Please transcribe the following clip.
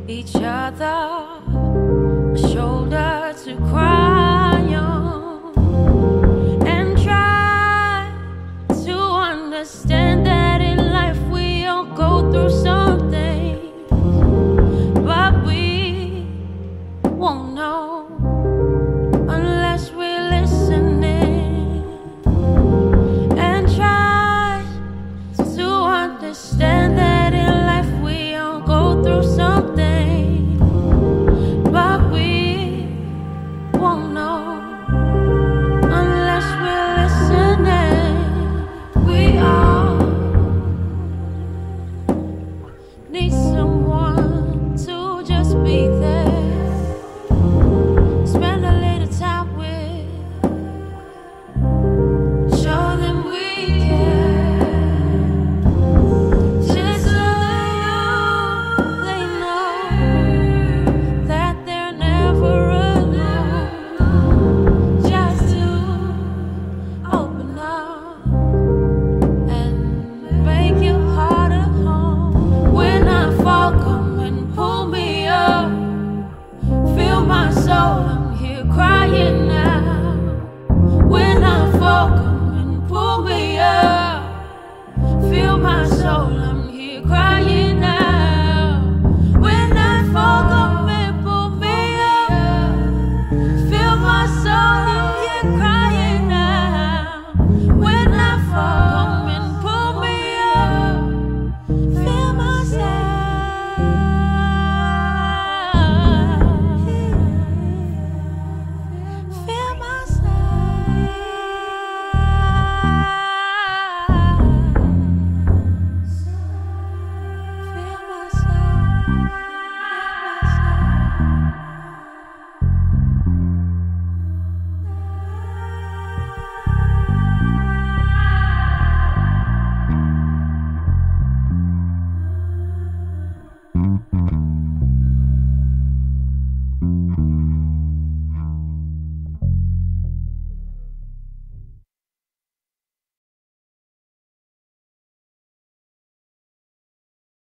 each other, a shoulder to cry on, and try to understand that in life we all go through something, but we won't know unless we're listening, and try to understand that in life we all go through something, but we won't know unless we're listening. We all need someone to just be there, spend a little time with, show them we care, just so they know that they're never alone. Just to open up and make your heart a home. When I fall, come and pull me up. Feel my soul, I'm here crying now. When I fall, come and pull me up. Feel my soul, I'm here crying now. When I fall, come and pull me up. Feel my soul, I'm here crying now. When I fall, come and pull me up. Feel my soul, feel my soul, feel my soul.